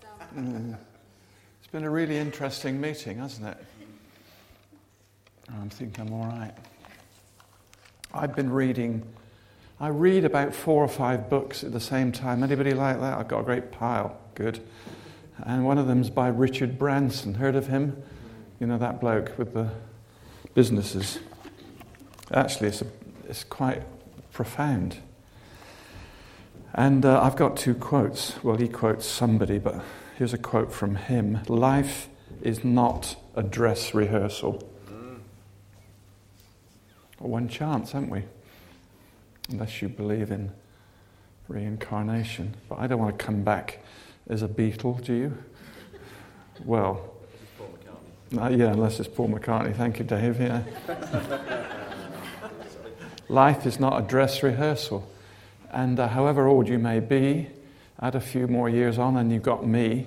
It's been a really interesting meeting, hasn't it? I think I'm all right. I've been reading. I read about 4 or 5 books at the same time. Anybody like that? I've got a great pile. Good. And one of them's by Richard Branson. Heard of him? You know, that bloke with the businesses. Actually, it's quite profound. And I've got 2 quotes. Well, he quotes somebody, but here's a quote from him. Life is not a dress rehearsal. One chance, haven't we? Unless you believe in reincarnation. But I don't want to come back as a Beatle, do you? Well, yeah, unless it's Paul McCartney. Thank you, Dave. Yeah. Life is not a dress rehearsal. And however old you may be, add a few more years on and you've got me,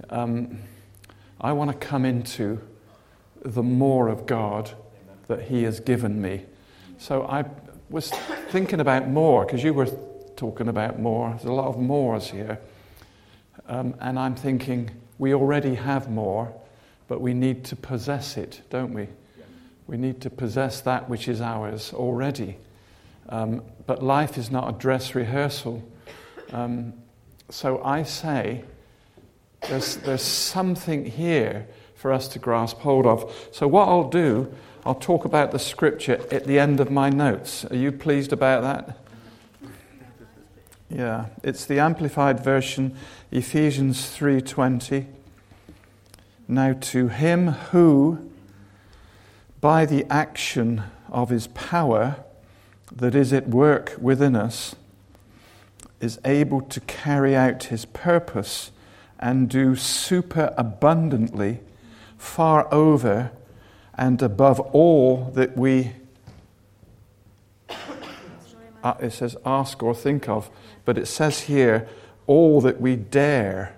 I want to come into the more of God that He has given me. So I was thinking about more, because you were talking about more. There's a lot of mores here. And I'm thinking, we already have more, but we need to possess it, don't we? We need to possess that which is ours already. But life is not a dress rehearsal. So I say, there's something here for us to grasp hold of. So what I'll do, I'll talk about the scripture at the end of my notes. Are you pleased about that? Yeah, it's the Amplified Version, Ephesians 3:20. Now to Him who, by the action of His power that is at work within us, is able to carry out His purpose and do superabundantly, far over and above all that we, it says ask or think of, but it says here, all that we dare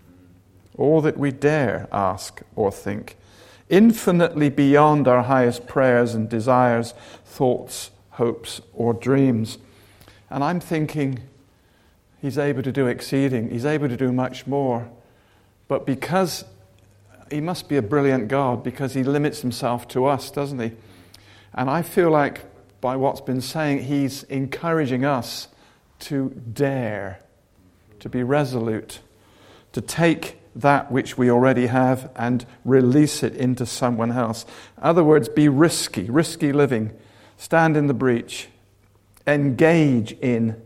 ask or think, infinitely beyond our highest prayers and desires, thoughts, hopes, or dreams. And I'm thinking, He's able to do exceeding, He's able to do much more. But because He must be a brilliant God, because He limits Himself to us, doesn't He? And I feel like by what's been saying, He's encouraging us to dare, to be resolute, to take that which we already have and release it into someone else. In other words, be risky living, stand in the breach, engage in,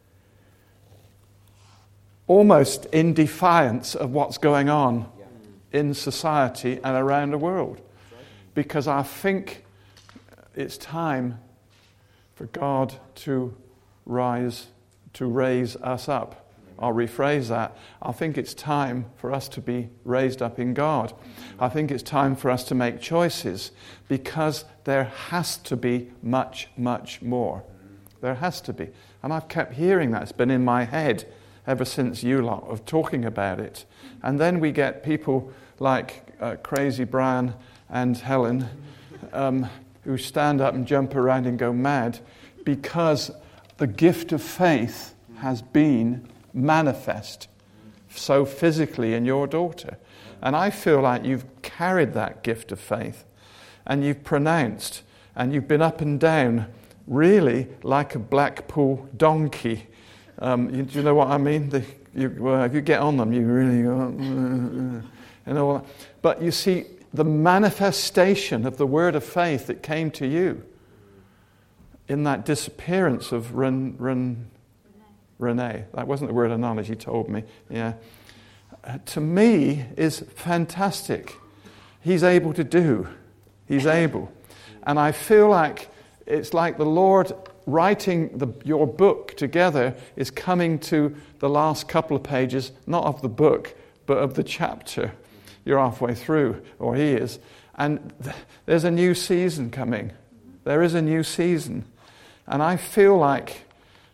almost in defiance of what's going on in society and around the world. Because I think it's time for God to raise us up. I'll rephrase that. I think it's time for us to be raised up in God. I think it's time for us to make choices, because there has to be much, much more. There has to be. And I've kept hearing that. It's been in my head ever since you lot of talking about it. And then we get people like Crazy Brian and Helen who stand up and jump around and go mad because the gift of faith has been manifest so physically in your daughter. And I feel like you've carried that gift of faith and you've pronounced and you've been up and down really like a Blackpool donkey. Do you know what I mean? If you get on them, you really go, and all that. But you see, the manifestation of the word of faith that came to you in that disappearance of Renee. That wasn't the word of knowledge, he told me. Yeah. To me, is fantastic. He's able to do. He's able. And I feel like it's like the Lord writing your book together is coming to the last couple of pages, not of the book, but of the chapter. You're halfway through, or he is. And there's a new season coming. There is a new season. And I feel like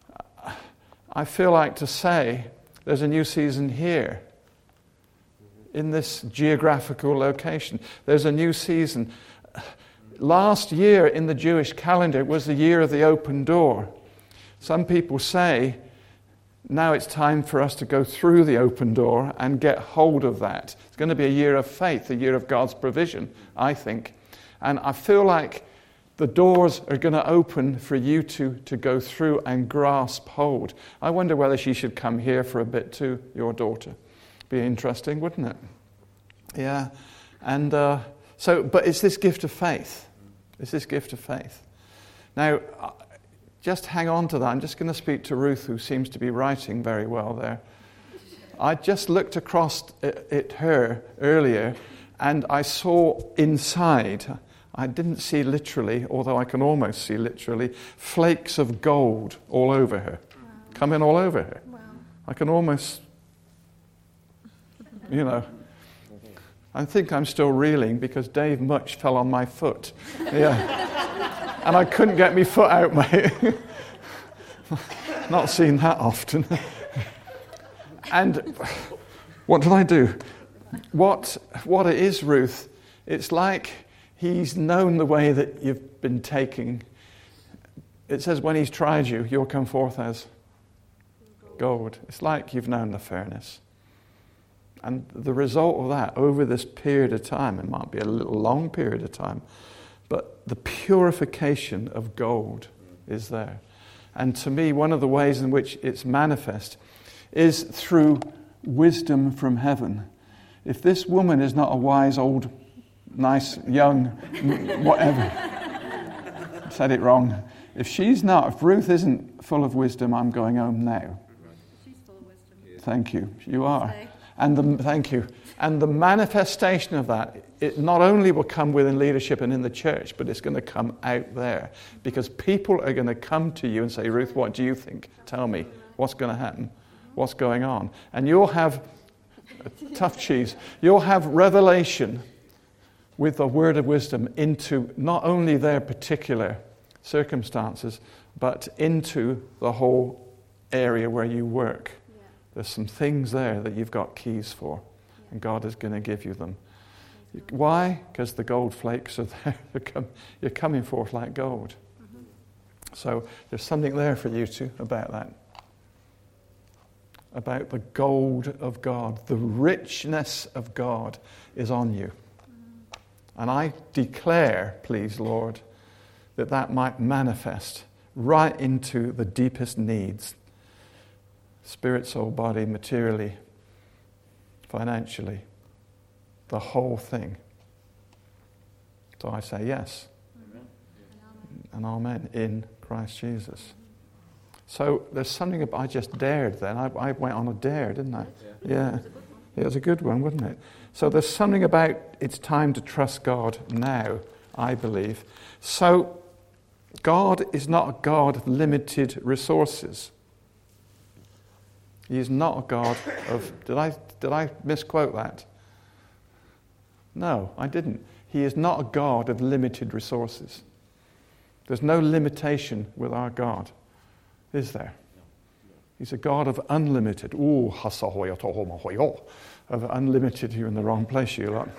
to say there's a new season here, in this geographical location. There's a new season. Last year in the Jewish calendar was the year of the open door. Some people say Now it's time for us to go through the open door and get hold of that. It's going to be a year of faith, a year of God's provision, I think. And I feel like the doors are going to open for you to go through and grasp hold. I wonder whether she should come here for a bit too, your daughter. Be interesting, wouldn't it? Yeah. And but it's this gift of faith. It's this gift of faith. Now, just hang on to that. I'm just going to speak to Ruth, who seems to be writing very well there. I just looked across at her earlier, and I saw inside, I didn't see literally, although I can almost see literally, flakes of gold all over her. Wow. Coming all over her. Wow. I can almost, I think I'm still reeling because Dave Much fell on my foot. Yeah. And I couldn't get my foot out, mate. Not seen that often. And what did I do? What it is, Ruth, it's like he's known the way that you've been taking. It says when he's tried you, you'll come forth as gold. It's like you've known the fairness. And the result of that, over this period of time, it might be a little long period of time, but the purification of gold is there. And to me, one of the ways in which it's manifest is through wisdom from heaven. If this woman is not a wise, old, nice, young, whatever, said it wrong. If Ruth isn't full of wisdom, I'm going home now. She's full of wisdom. Thank you. You are. Thank you. And the manifestation of that, it not only will come within leadership and in the church, but it's going to come out there. Because people are going to come to you and say, Ruth, what do you think? Tell me. What's going to happen? What's going on? And you'll have, tough cheese, you'll have revelation with the word of wisdom into not only their particular circumstances, but into the whole area where you work. Yeah. There's some things there that you've got keys for. And God is going to give you them. Why? Because the gold flakes are there. You're coming forth like gold. Mm-hmm. So there's something there for you too about that. About the gold of God. The richness of God is on you. Mm-hmm. And I declare, please, Lord, that might manifest right into the deepest needs. Spirit, soul, body, materially, financially, the whole thing. So I say yes. Amen. And amen in Christ Jesus. So there's something about, I just dared then. I went on a dare, didn't I? Yeah. It was a good one, wasn't it? So there's something about it's time to trust God now, I believe. So God is not a God of limited resources. He is not a God of... Did I misquote that? No, I didn't. He is not a God of limited resources. There's no limitation with our God, is there? He's a God of unlimited. Ooh, of unlimited. You're in the wrong place, you lot.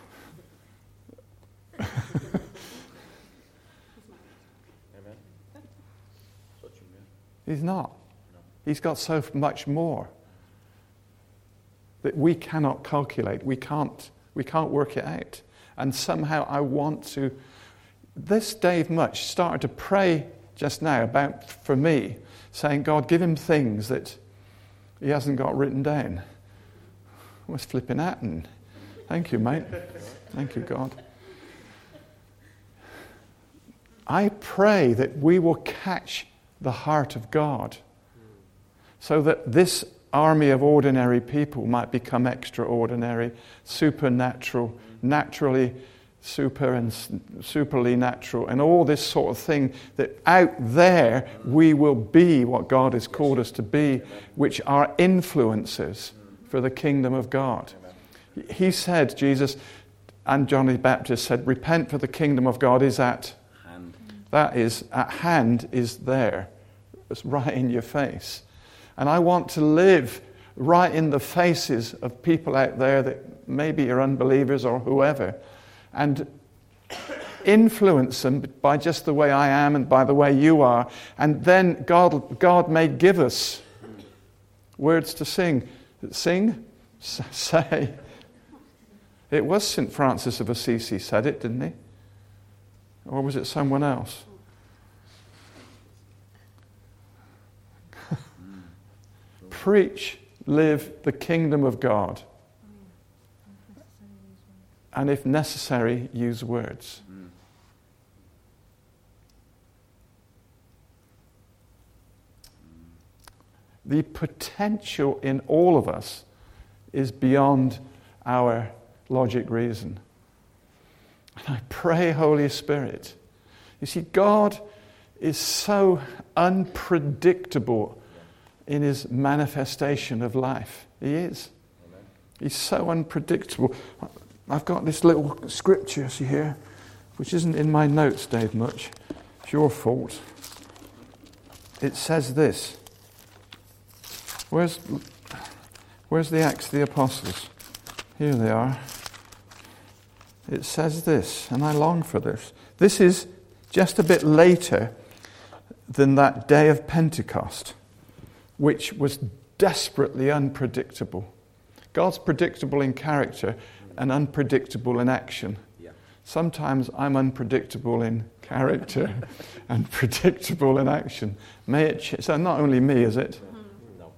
He's not. He's got so much more that we cannot calculate. We can't work it out. And somehow I want to... This Dave Much started to pray just now about, for me, saying, God, give him things that he hasn't got written down. I was flipping at him. Thank you, mate. Thank you, God. I pray that we will catch the heart of God so that this army of ordinary people might become extraordinary, supernatural, naturally super and superly natural, and all this sort of thing, that out there we will be what God has called us to be, which are influencers for the kingdom of God. He said, Jesus and John the Baptist said, repent, for the kingdom of God is at hand. That is, at hand is there. It's right in your face. And I want to live right in the faces of people out there that maybe are unbelievers or whoever, and influence them by just the way I am and by the way you are. And then God may give us Words to sing. Sing? Say. It was St. Francis of Assisi said it, didn't he? Or was it someone else? Preach, live the kingdom of God. And if necessary, use words. The potential in all of us is beyond our logic reason. And I pray, Holy Spirit, you see, God is so unpredictable in his manifestation of life. He is. Amen. He's so unpredictable. I've got this little scripture, see here, which isn't in my notes, Dave, much. It's your fault. It says this. Where's the Acts of the Apostles? Here they are. It says this, and I long for this. This is just a bit later than that day of Pentecost, which was desperately unpredictable. God's predictable in character and unpredictable in action. Yeah. Sometimes I'm unpredictable in character and predictable in action. So not only me, is it? No.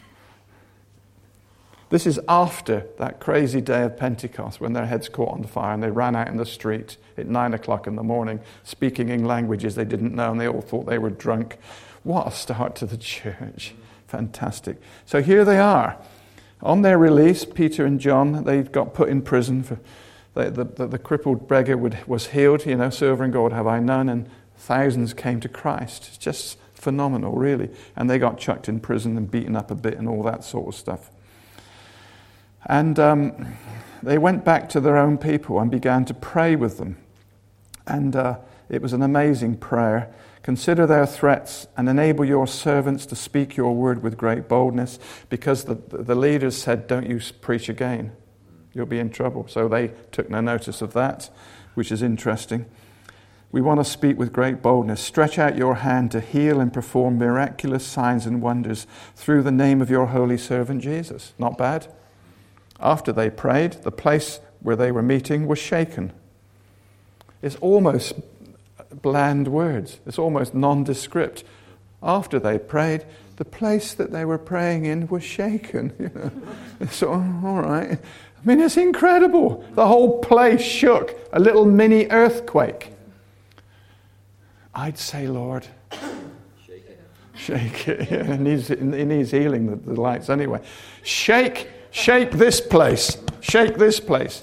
This is after that crazy day of Pentecost when their heads caught on fire and they ran out in the street at 9 o'clock in the morning speaking in languages they didn't know and they all thought they were drunk. What a start to the church. Fantastic. So here they are. On their release, Peter and John, they got put in prison. For the crippled beggar was healed. Silver and gold have I none, and thousands came to Christ. It's just phenomenal, really. And they got chucked in prison and beaten up a bit and all that sort of stuff. And they went back to their own people and began to pray with them. And it was an amazing prayer. Consider their threats and enable your servants to speak your word with great boldness, because the leaders said, don't you preach again. You'll be in trouble. So they took no notice of that, which is interesting. We want to speak with great boldness. Stretch out your hand to heal and perform miraculous signs and wonders through the name of your holy servant Jesus. Not bad. After they prayed, the place where they were meeting was shaken. It's almost bland words. It's almost nondescript. After they prayed, the place that they were praying in was shaken. So, all right. I mean, it's incredible. The whole place shook. A little mini earthquake. I'd say, Lord, shake it. Yeah, it needs healing, the lights anyway. Shake this place. Shake this place.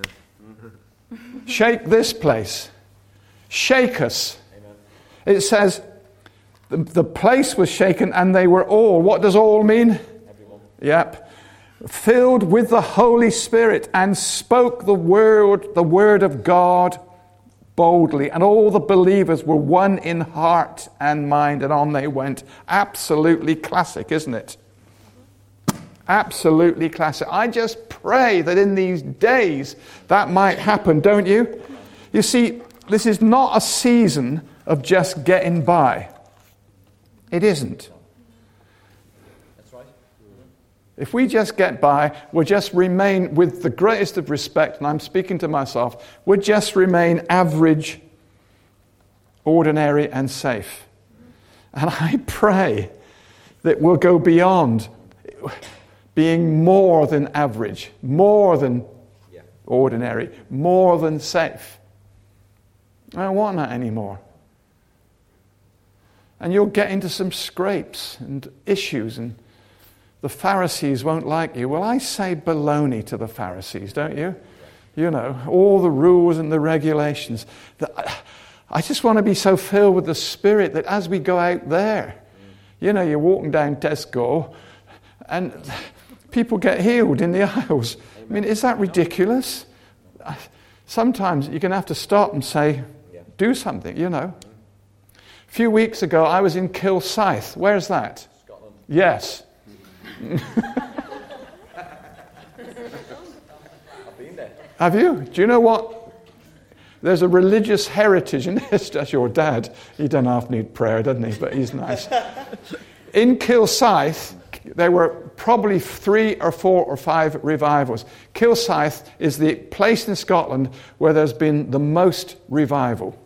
Shake this place. Shake us. Amen. It says the place was shaken and they were all. What does all mean? Everyone. Yep. Filled with the Holy Spirit and spoke the word of God boldly. And all the believers were one in heart and mind, and on they went. Absolutely classic, isn't it? Absolutely classic. I just pray that in these days that might happen, don't you? You see, this is not a season of just getting by. It isn't. That's right. If we just get by, we'll just remain, with the greatest of respect, and I'm speaking to myself, we'll just remain average, ordinary, and safe. And I pray that we'll go beyond being more than average, more than ordinary, more than safe. I don't want that anymore. And you'll get into some scrapes and issues, and the Pharisees won't like you. Well, I say baloney to the Pharisees, don't you? You know, all the rules and the regulations. I just want to be so filled with the Spirit that as we go out there, you're walking down Tesco and people get healed in the aisles. I mean, is that ridiculous? Sometimes you're going to have to stop and say, do something, A few weeks ago, I was in Kilsyth. Where's that? Scotland. Yes. I've been there. Have you? Do you know what? There's a religious heritage in this. That's your dad. He doesn't half need prayer, doesn't he? But he's nice. In Kilsyth, there were probably 3 or 4 or 5 revivals. Kilsyth is the place in Scotland where there's been the most revivals.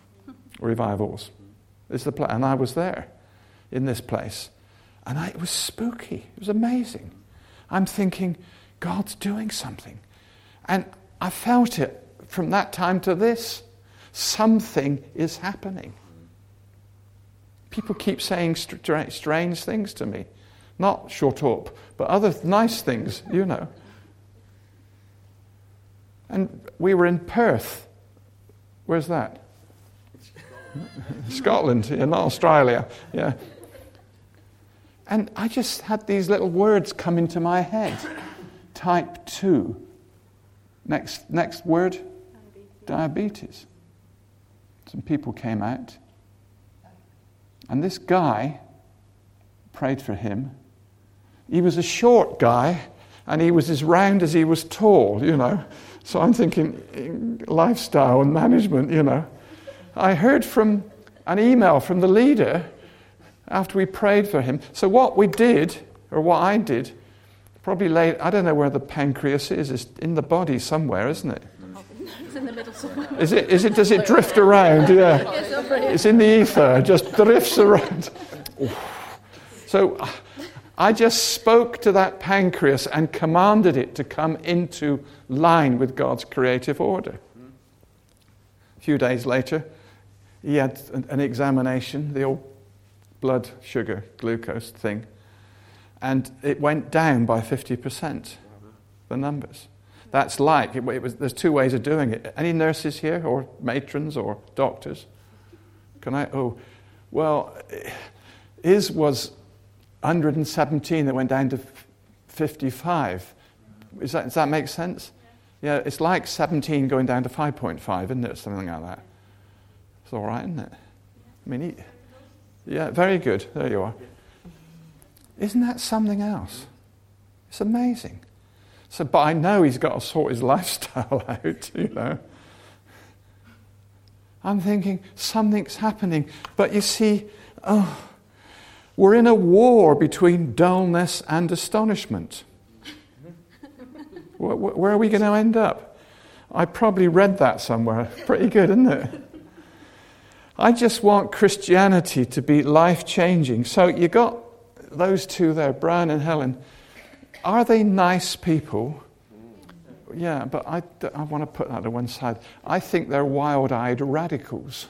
It's the and I was there in this place. And it was spooky. It was amazing. I'm thinking, God's doing something. And I felt it from that time to this. Something is happening. People keep saying strange things to me. Not shut up, but other nice things, you know. And we were in Perth. Where's that? Scotland, yeah, not Australia. Yeah. And I just had these little words come into my head. Type 2. Next word. Diabetes. Some people came out. And this guy prayed for him. He was a short guy, and he was as round as he was tall, you know. So I'm thinking lifestyle and management, you know. I heard from an email from the leader after we prayed for him. So what we did, or what I did, probably laid, I don't know where the pancreas is. It's in the body somewhere, isn't it? It's in the middle somewhere. Is it? Does it drift around? Yeah. It's in the ether, just drifts around. So I just spoke to that pancreas and commanded it to come into line with God's creative order. A few days later, he had an examination, the old blood sugar glucose thing, and it went down by 50%, the numbers. That's like, there's 2 ways of doing it. Any nurses here, or matrons, or doctors? His was 117 that went down to 55. Does that make sense? Yeah, it's like 17 going down to 5.5, isn't it? Something like that. It's all right, isn't it? I mean, yeah, very good. There you are. Isn't that something else? It's amazing. So, but I know he's got to sort his lifestyle out, you know. I'm thinking something's happening. But you see, we're in a war between dullness and astonishment. Where are we going to end up? I probably read that somewhere. Pretty good, isn't it? I just want Christianity to be life-changing. So you got those 2 there, Brian and Helen. Are they nice people? Yeah, but I want to put that to one side. I think they're wild-eyed radicals.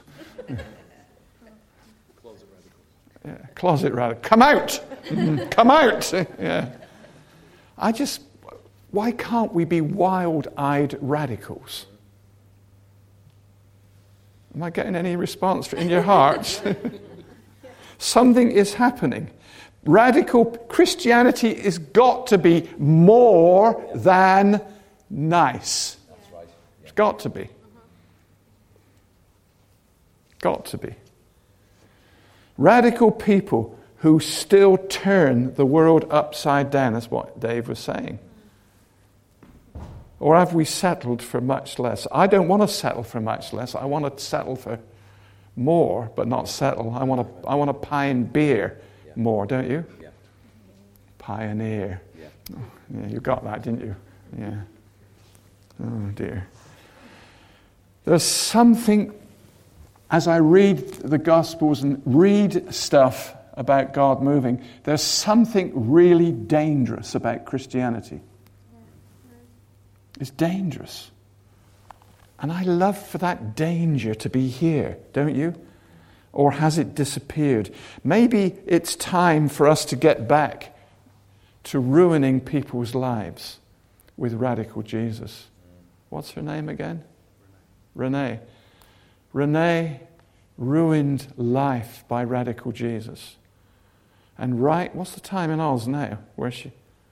Closet radical. Come out! Come out! Yeah. Why can't we be wild-eyed radicals? Am I getting any response in your hearts? Something is happening. Radical Christianity has got to be more than nice. That's right. Yeah. It's got to be. Got to be. Radical people who still turn the world upside down. That's what Dave was saying. Or have we settled for much less? I don't want to settle for much less. I want to settle for more, but not settle. I want to pioneer more, don't you? Yeah. Pioneer. Yeah. Oh, yeah, you got that, didn't you? Yeah. Oh dear. There's something, as I read the Gospels and read stuff about God moving, there's something really dangerous about Christianity. It's dangerous. And I love for that danger to be here, don't you? Or has it disappeared? Maybe it's time for us to get back to ruining people's lives with radical Jesus. What's her name again? Renee. Renee ruined life by radical Jesus. And what's the time in Oz now? Where's she?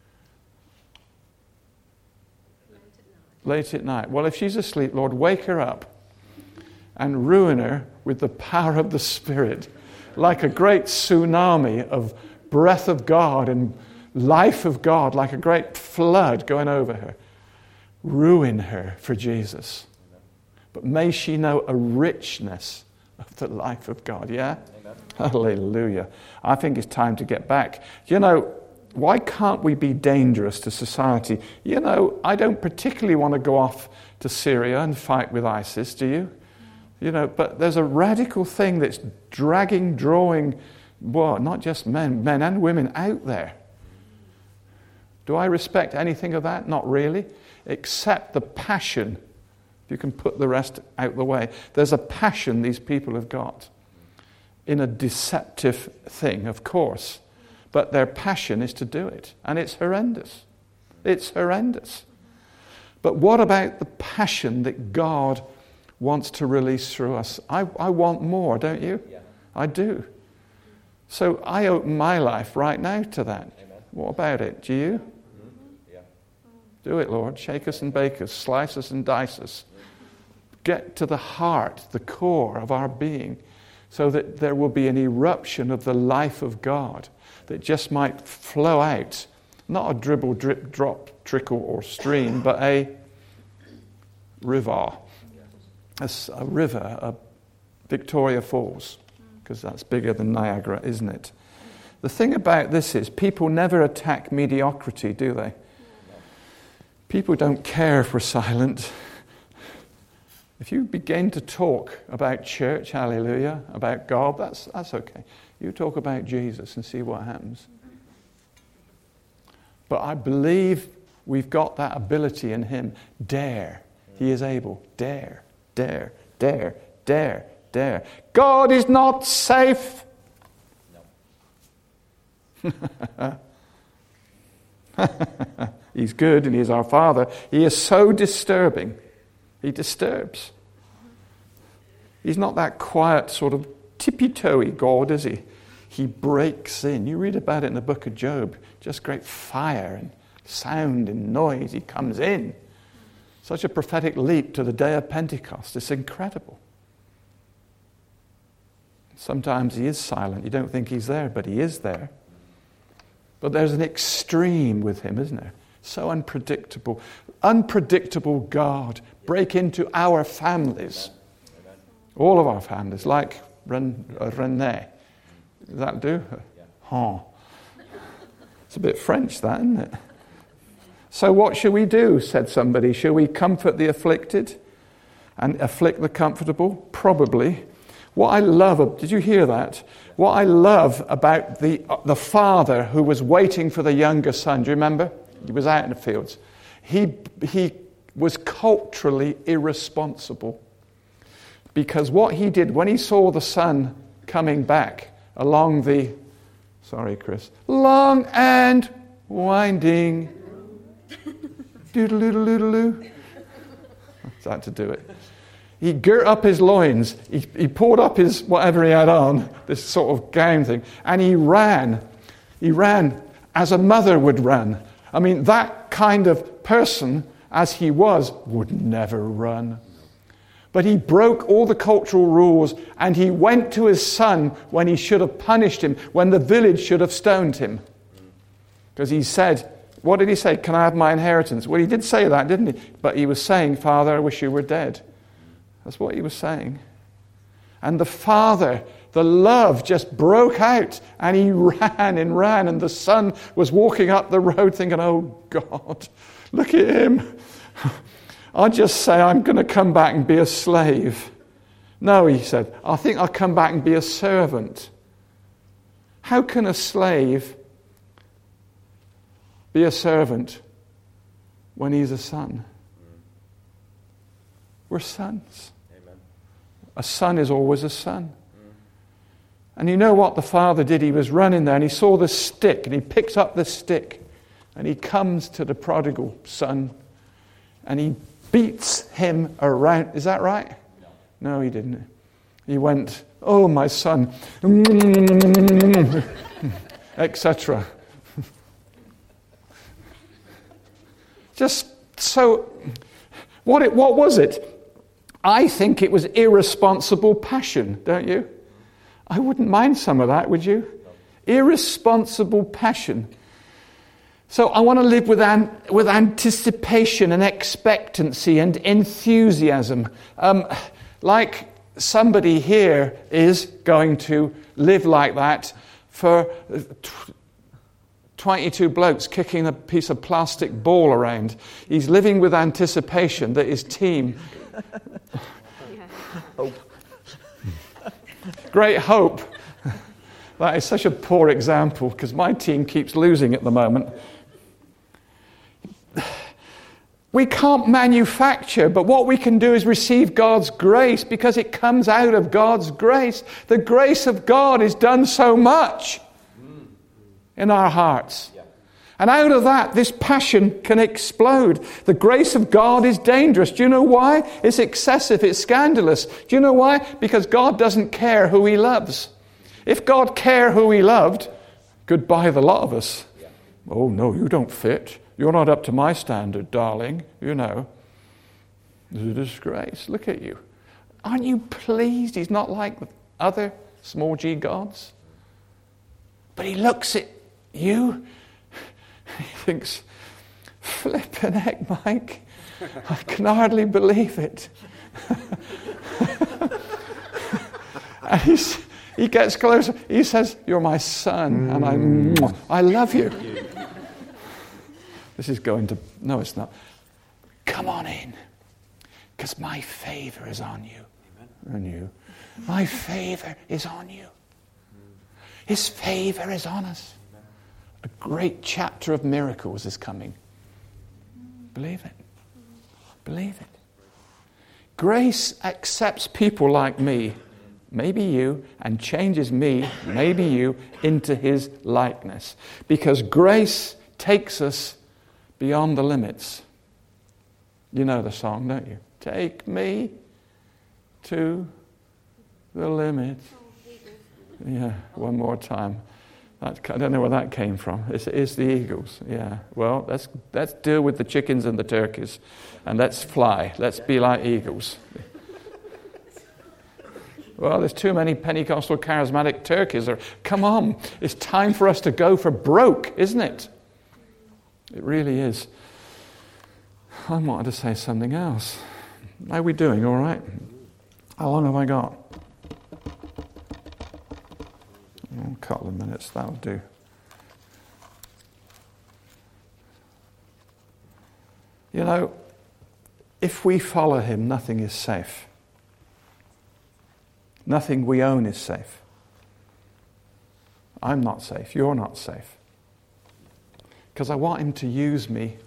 Late at night. Well, if she's asleep, Lord, wake her up and ruin her with the power of the Spirit, like a great tsunami of breath of God and life of God, like a great flood going over her. Ruin her for Jesus. But may she know a richness of the life of God, yeah? Amen. Hallelujah. I think it's time to get back. You know, Why can't we be dangerous to society? You know, I don't particularly want to go off to Syria and fight with ISIS, do you? You know, but there's a radical thing that's drawing, well, not just men and women out there. Do I respect anything of that? Not really. Except the passion. If you can put the rest out the way. There's a passion these people have got in a deceptive thing, of course. But their passion is to do it. And it's horrendous. It's horrendous. But what about the passion that God wants to release through us? I want more, don't you? Yeah. I do. So I open my life right now to that. Amen. What about it? Do you? Mm-hmm. Yeah. Do it, Lord. Shake us and bake us, slice us and dice us. Get to the heart, the core of our being, so that there will be an eruption of the life of God that just might flow out. Not a dribble, drip, drop, trickle or stream, but a river. A river, a Victoria Falls, because that's bigger than Niagara, isn't it? The thing about this is people never attack mediocrity, do they? People don't care if we're silent. If you begin to talk about church, hallelujah, about God, that's okay. You talk about Jesus and see what happens. But I believe we've got that ability in him. Dare. He is able. Dare. Dare, dare, dare, dare. God is not safe. No. He's good and he's our Father. He is so disturbing. He disturbs. He's not that quiet sort of tippy-toey God, is he? He breaks in. You read about it in the book of Job. Just great fire and sound and noise. He comes in. Such a prophetic leap to the day of Pentecost. It's incredible. Sometimes he is silent. You don't think he's there, but he is there. But there's an extreme with him, isn't there? So unpredictable. Unpredictable God. Break into our families. Amen. All of our families, like René. Does that do? Yeah. Oh. It's a bit French, that, isn't it? So what shall we do, said somebody. Shall we comfort the afflicted and afflict the comfortable? Probably. What I love, did you hear that? What I love about the father who was waiting for the younger son, do you remember? He was out in the fields. He was culturally irresponsible. Because what he did, when he saw the son coming back along the, sorry Chris, long and winding, doodle-doodle-doodle-doo. That's how to do it. He girt up his loins. He pulled up his whatever he had on, this sort of gown thing, and he ran. He ran as a mother would run. I mean, that kind of person, as he was, would never run. But he broke all the cultural rules, and he went to his son when he should have punished him, when the village should have stoned him. Because he said, what did he say? Can I have my inheritance? Well, he did say that, didn't he? But he was saying, Father, I wish you were dead. That's what he was saying. And the father, the love just broke out, and he ran and ran, and the son was walking up the road thinking, oh God, look at him. I'll just say I'm going to come back and be a slave. No, he said, I think I'll come back and be a servant. How can a slave be a servant when he's a son? We're sons. Amen. A son is always a son. And you know what the father did? He was running there and he saw the stick and he picked up the stick and he comes to the prodigal son and he beats him around. Is that right? No, he didn't. He went, oh, my son, etc. Just so, what was it? I think it was irresponsible passion, don't you? I wouldn't mind some of that, would you? Irresponsible passion. So I want to live with anticipation and expectancy and enthusiasm. Like somebody here is going to live like that for 22 blokes kicking a piece of plastic ball around. He's living with anticipation that his team... Great hope. That is such a poor example because my team keeps losing at the moment. We can't manufacture, but what we can do is receive God's grace because it comes out of God's grace. The grace of God has done so much in our hearts. And out of that, this passion can explode. The grace of God is dangerous. Do you know why? It's excessive. It's scandalous. Do you know why? Because God doesn't care who he loves. If God cared who he loved, goodbye the lot of us. Oh, no, you don't fit. You're not up to my standard, darling. You know. It's a disgrace. Look at you. Aren't you pleased he's not like other small g gods? But he looks at you. He thinks, flippin' heck, Mike, I can hardly believe it. And he gets closer. He says, you're my son, and I love you. This is going to... No, it's not. Come on in, because my favor is on you. Amen. And you. My favor is on you. His favor is on us. A great chapter of miracles is coming. Believe it. Believe it. Grace accepts people like me, maybe you, and changes me, maybe you, into his likeness. Because grace takes us beyond the limits. You know the song, don't you? Take me to the limit. Yeah, one more time. I don't know where that came from. It's the Eagles. Yeah. Well, let's deal with the chickens and the turkeys, and let's fly. Let's be like eagles. Well, there's too many Pentecostal charismatic turkeys. Come on, it's time for us to go for broke, isn't it? It really is. I wanted to say something else. How are we doing? All right? How long have I got? A couple of minutes, that'll do. You know, if we follow him, nothing is safe. Nothing we own is safe. I'm not safe. You're not safe. Because I want him to use me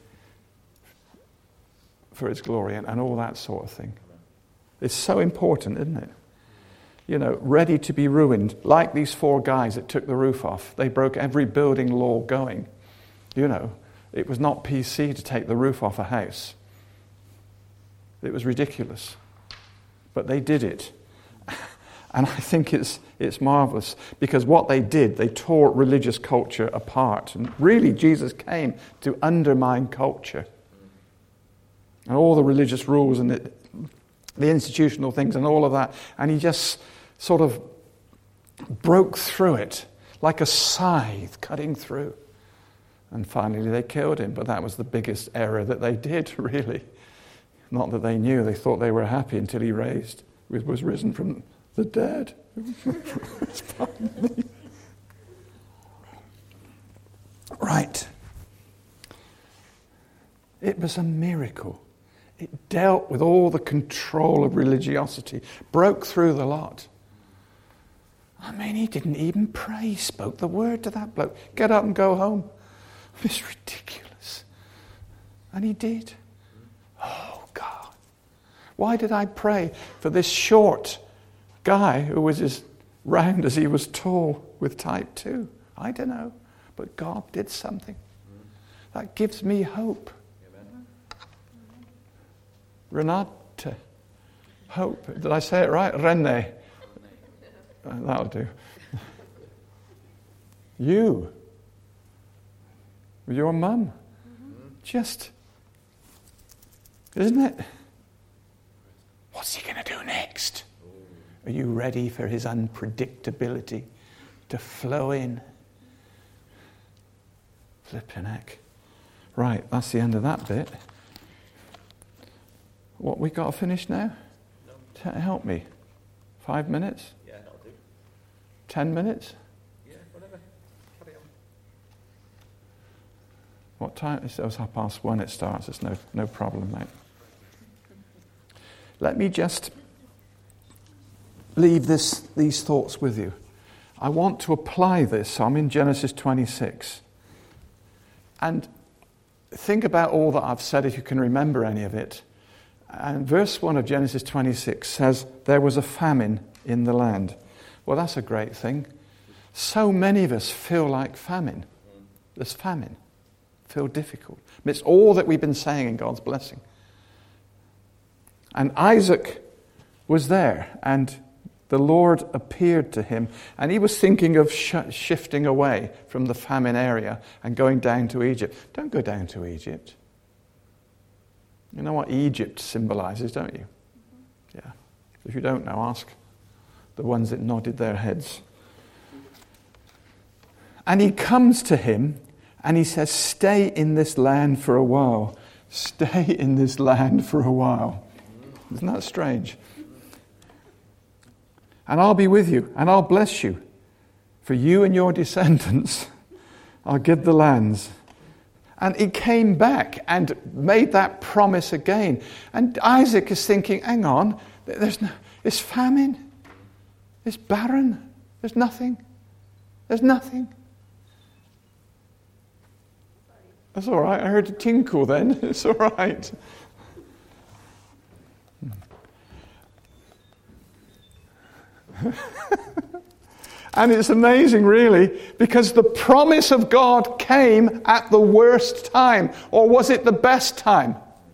for his glory and all that sort of thing. It's so important, isn't it? You know, ready to be ruined, like these 4 guys that took the roof off. They broke every building law going. You know, it was not PC to take the roof off a house. It was ridiculous. But they did it. And I think it's marvelous, because what they did, they tore religious culture apart. And really, Jesus came to undermine culture. And all the religious rules and the institutional things and all of that. And he just sort of broke through it like a scythe cutting through. And finally they killed him, but that was the biggest error that they did, really. Not that they knew, they thought they were happy until he was risen from the dead. Right. It was a miracle. It dealt with all the control of religiosity, broke through the lot. I mean, he didn't even pray. He spoke the word to that bloke. Get up and go home. It's ridiculous. And he did. Oh, God. Why did I pray for this short guy who was as round as he was tall with type 2? I don't know. But God did something. That gives me hope. Renate. Hope. Did I say it right? Rene. That'll do. You. With your mum. Just. Isn't it? What's he going to do next? Are you ready for his unpredictability to flow in? Flippin' heck. Right, that's the end of that bit. What, we got to finish now? No. Help me. 5 minutes? Yeah, that'll do. 10 minutes? Yeah, whatever. Carry What time? It's 1:30 it starts. It's no problem, mate. Let me just leave these thoughts with you. I want to apply this. So I'm in Genesis 26. And think about all that I've said, if you can remember any of it. And verse 1 of Genesis 26 says, there was a famine in the land. Well, that's a great thing. So many of us feel like famine. There's famine. Feel difficult. It's all that we've been saying in God's blessing. And Isaac was there, and the Lord appeared to him, and he was thinking of shifting away from the famine area and going down to Egypt. Don't go down to Egypt. You know what Egypt symbolizes, don't you? Yeah. If you don't know, ask the ones that nodded their heads. And he comes to him and he says, stay in this land for a while. Stay in this land for a while. Isn't that strange? And I'll be with you and I'll bless you. For you and your descendants, I'll give the lands. And he came back and made that promise again. And Isaac is thinking, hang on, it's famine. It's barren. There's nothing. There's nothing. That's all right. I heard a tinkle then. It's all right. And it's amazing, really, because the promise of God came at the worst time. Or was it the best time?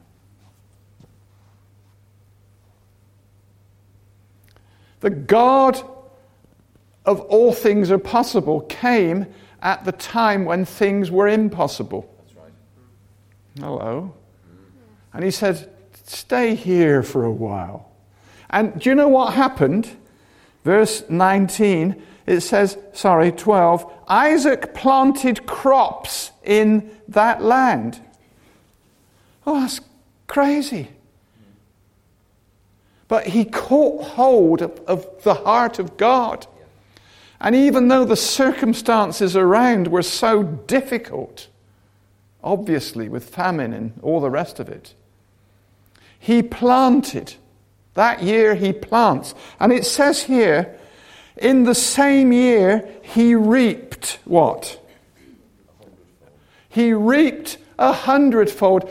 The God of all things are possible came at the time when things were impossible. That's right. Hello. And he said, stay here for a while. And do you know what happened? Verse 19, it says, 12, Isaac planted crops in that land. Oh, that's crazy. But he caught hold of the heart of God. And even though the circumstances around were so difficult, obviously with famine and all the rest of it, he planted. That year he plants. And it says here, in the same year he reaped what? He reaped 100-fold.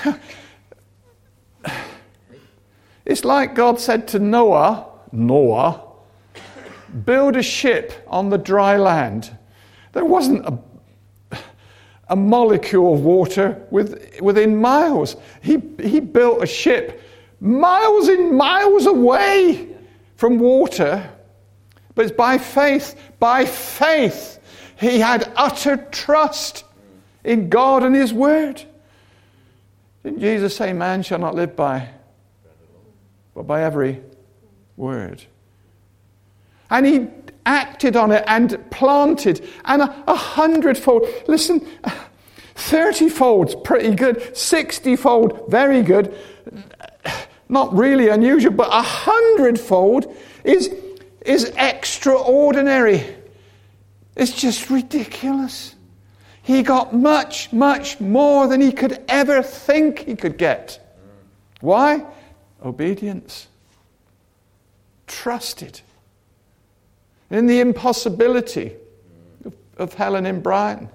It's like God said to Noah, build a ship on the dry land. There wasn't a molecule of water within miles. He built a ship miles and miles away from water. But it's by faith. By faith, he had utter trust in God and his word. Didn't Jesus say, man shall not live by, but by every word? And he acted on it and planted, and 100-fold. Listen, 30-fold's pretty good, 60-fold, very good. Not really unusual, but 100-fold is extraordinary. It's just ridiculous. He got much, much more than he could ever think he could get. Why? Obedience. Trusted in the impossibility of Helen and Brian.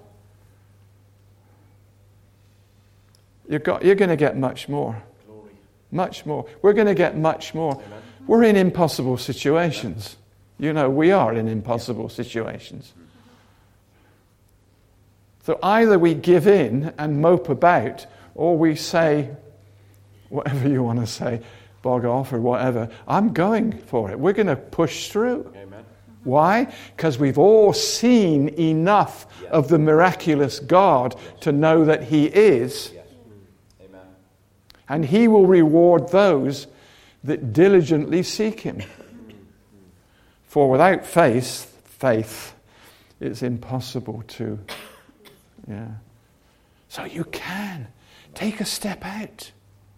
You're going to get much more. Much more. We're going to get much more. Amen. We're in impossible situations. You know, we are in impossible situations. So either we give in and mope about, or we say, whatever you want to say, bog off or whatever, I'm going for it. We're going to push through. Amen. Why? Because we've all seen enough of the miraculous God to know that he is. And he will reward those that diligently seek him. For without faith, it's impossible to. Yeah. So you can take a step out.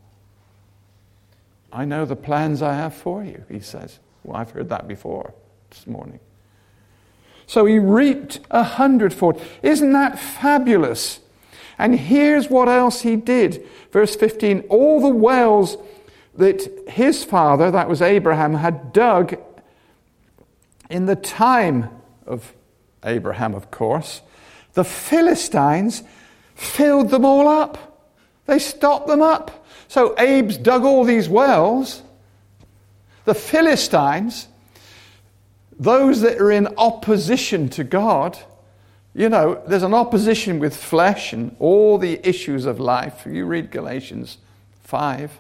I know the plans I have for you, he says. Well, I've heard that before this morning. So he reaped 100-fold. Isn't that fabulous? And here's what else he did. Verse 15, all the wells that his father, that was Abraham, had dug in the time of Abraham, of course, the Philistines filled them all up. They stopped them up. So Abe's dug all these wells. The Philistines, those that are in opposition to God, you know, there's an opposition with flesh and all the issues of life. You read Galatians 5.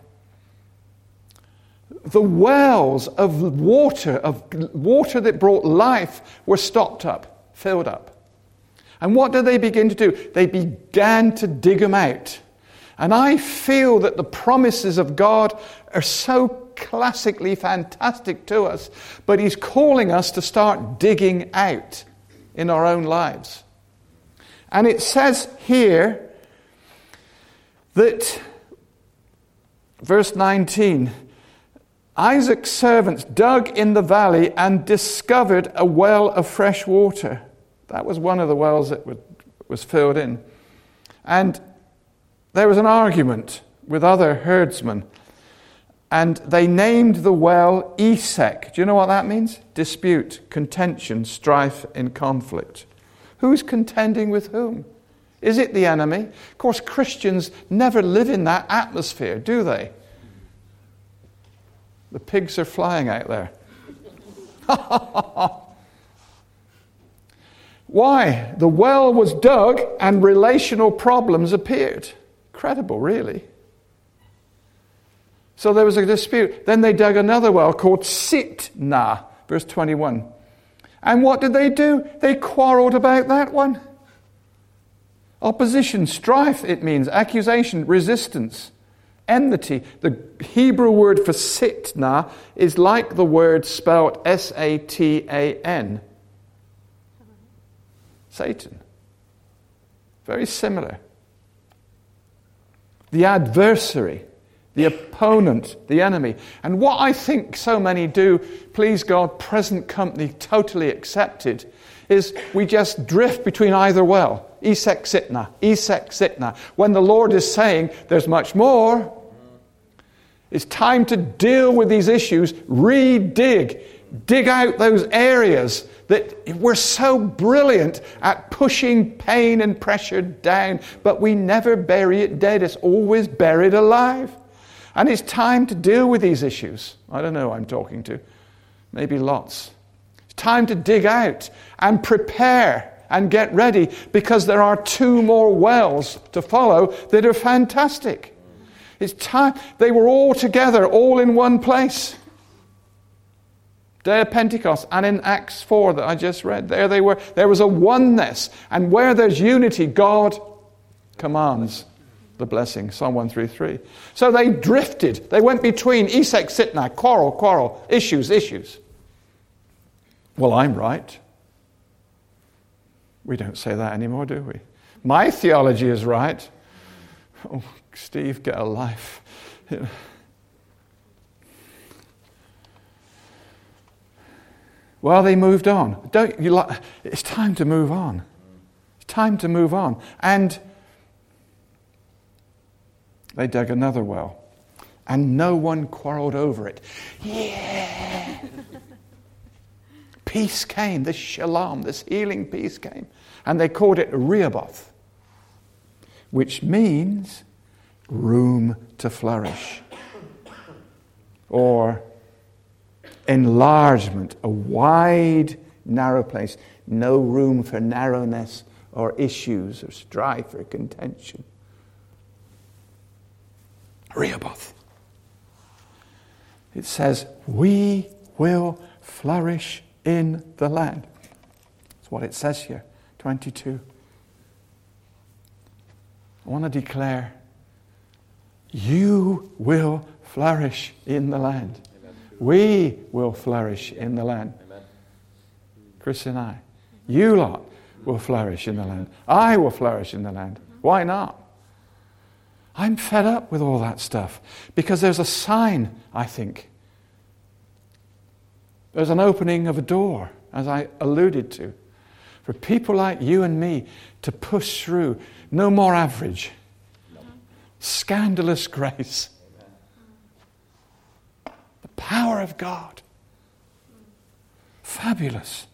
The wells of water that brought life were stopped up, filled up. And what did they begin to do? They began to dig them out. And I feel that the promises of God are so classically fantastic to us, but he's calling us to start digging out in our own lives. And it says here that, verse 19, Isaac's servants dug in the valley and discovered a well of fresh water. That was one of the wells that was filled in. And there was an argument with other herdsmen. And they named the well Esek. Do you know what that means? Dispute, contention, strife, and conflict. Who's contending with whom? Is it the enemy? Of course, Christians never live in that atmosphere, do they? The pigs are flying out there. Why? The well was dug and relational problems appeared. Incredible, really. So there was a dispute. Then they dug another well called Sitnah, verse 21. And what did they do? They quarreled about that one. Opposition, strife, it means. Accusation, resistance, enmity. The Hebrew word for Sitnah is like the word spelled Satan. Satan. Very similar. The adversary, the opponent, the enemy. And what I think so many do, please God, present company totally accepted, is we just drift between either well. Esek Sitnah, Esek Sitnah. When the Lord is saying there's much more, it's time to deal with these issues, dig out those areas that we're so brilliant at pushing pain and pressure down, but we never bury it dead. It's always buried alive. And it's time to deal with these issues. I don't know who I'm talking to. Maybe lots. It's time to dig out and prepare and get ready, because there are 2 more wells to follow that are fantastic. It's time. They were all together, all in one place. Day of Pentecost, and in Acts 4 that I just read, there they were. There was a oneness, and where there's unity, God commands the blessing. Psalm 133. So they drifted. They went between Esek, Sitnah, quarrel, issues. Well, I'm right. We don't say that anymore, do we? My theology is right. Oh, Steve, get a life. Well, they moved on. It's time to move on. It's time to move on. And they dug another well. And no one quarreled over it. Yeah! Peace came, this shalom, this healing peace came. And they called it Rehoboth, which means room to flourish. Or enlargement, a wide, narrow place. No room for narrowness or issues or strife or contention. Rehoboth. It says, we will flourish in the land. That's what it says here, 22. I want to declare, you will flourish in the land. Amen. We will flourish in the land. Amen. Chris and I. You lot will flourish in the land. I will flourish in the land. Why not? I'm fed up with all that stuff, because there's a sign, I think. There's an opening of a door, as I alluded to. For people like you and me to push through. No more average. Scandalous grace. The power of God. Fabulous.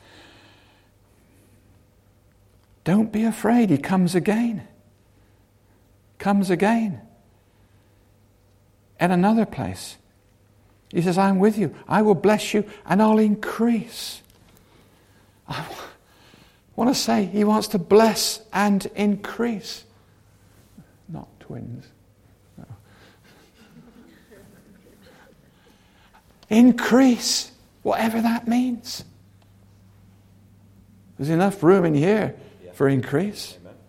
Don't be afraid. He comes again. Comes again. In another place. He says, I'm with you. I will bless you and I'll increase. I want to say he wants to bless and increase. Not twins. No. Increase. Whatever that means. There's enough room in here for increase. Amen.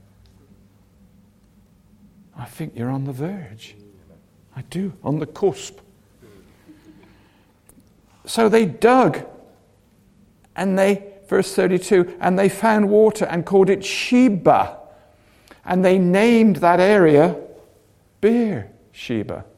I think you're on the verge. I do. On the cusp. So they dug. And they, verse 32, and they found water and called it Sheba. And they named that area Beersheba.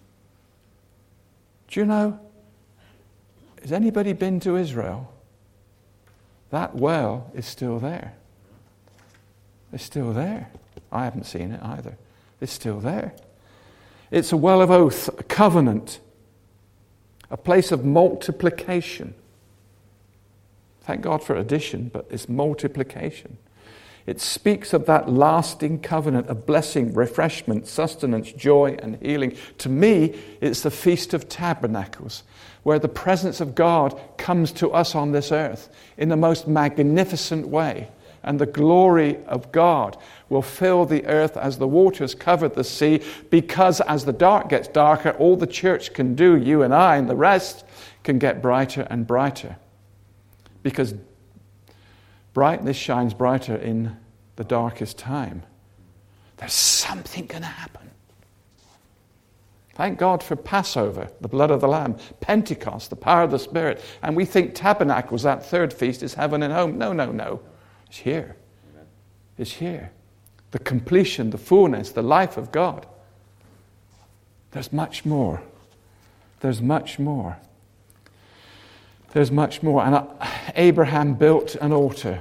Do you know, has anybody been to Israel? That well is still there. It's still there. I haven't seen it either. It's still there. It's a well of oath, a covenant, a place of multiplication. Thank God for addition, but it's multiplication. It speaks of that lasting covenant of blessing, refreshment, sustenance, joy, and healing. To me, it's the Feast of Tabernacles, where the presence of God comes to us on this earth in the most magnificent way. And the glory of God will fill the earth as the waters cover the sea, because as the dark gets darker, all the church can do, you and I and the rest, can get brighter and brighter. Because brightness shines brighter in the darkest time. There's something going to happen. Thank God for Passover, the blood of the Lamb, Pentecost, the power of the Spirit. And we think Tabernacles, that third feast, is heaven and home. No. It's here. Amen. It's here. The completion, the fullness, the life of God. There's much more. There's much more. There's much more. And Abraham built an altar.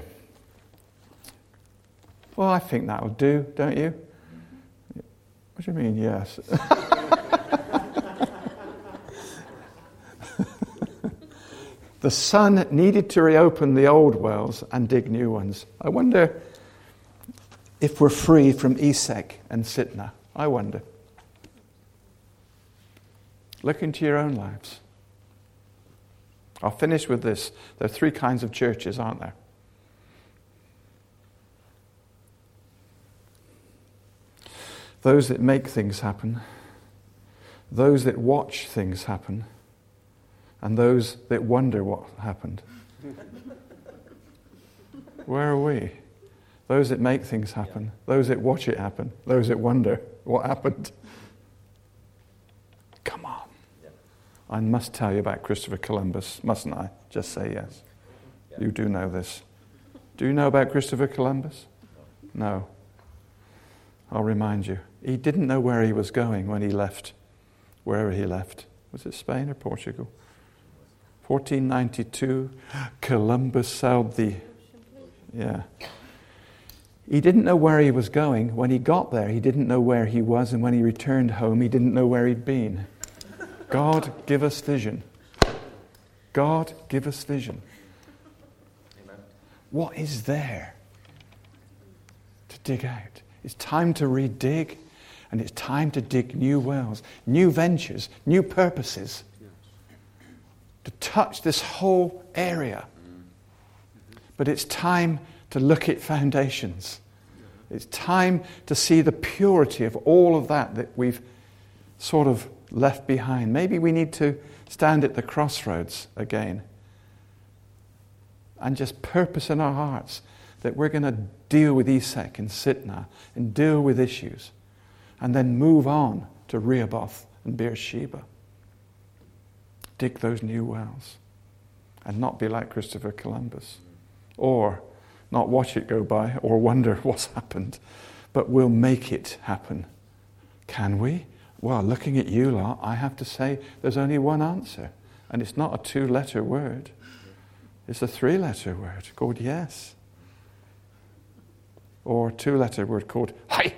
Well, I think that'll do, don't you? What do you mean, yes? The son needed to reopen the old wells and dig new ones. I wonder if we're free from Esek and Sitna. I wonder. Look into your own lives. I'll finish with this. There are three kinds of churches, aren't there? Those that make things happen, those that watch things happen, and those that wonder what happened. Where are we? Those that make things happen, those that watch it happen, those that wonder what happened. Come on. I must tell you about Christopher Columbus, mustn't I? Just say yes. You do know this. Do you know about Christopher Columbus? No. I'll remind you. He didn't know where he was going when he left. Wherever he left. Was it Spain or Portugal? 1492, Columbus sailed the... Yeah. He didn't know where he was going. When he got there, he didn't know where he was. And when he returned home, he didn't know where he'd been. God, give us vision. God, give us vision. Amen. What is there to dig out? It's time to redig, and it's time to dig new wells, new ventures, new purposes. To touch this whole area. But it's time to look at foundations. It's time to see the purity of all of that we've sort of left behind. Maybe we need to stand at the crossroads again and just purpose in our hearts that we're going to deal with Esek and Sitna and deal with issues and then move on to Rehoboth and Beersheba. Dig those new wells and not be like Christopher Columbus, or not watch it go by or wonder what's happened, but we'll make it happen. Can we? Well, looking at you lot, I have to say there's only one answer, and it's not a 2-letter word. It's a 3-letter word called yes. or a two-letter word called Hai.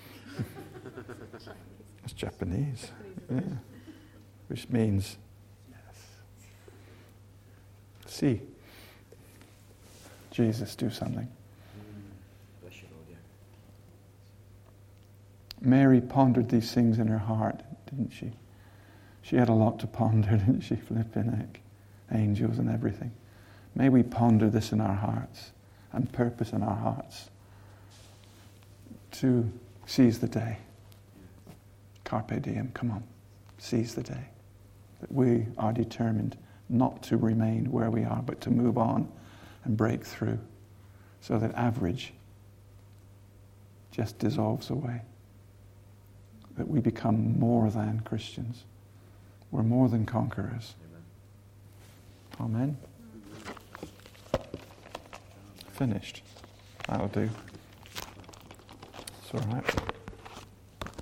It's Japanese. Yeah. Which means yes. See Jesus do something. Bless you, Lord, yeah. Mary pondered these things in her heart, didn't she? She had a lot to ponder, didn't she? Flipping heck. Angels and everything. May we ponder this in our hearts and purpose in our hearts to seize the day. Carpe diem, come on. Seize the day. That we are determined not to remain where we are, but to move on and break through so that average just dissolves away. That we become more than Christians. We're more than conquerors. Amen. Finished. That'll do. It's all right.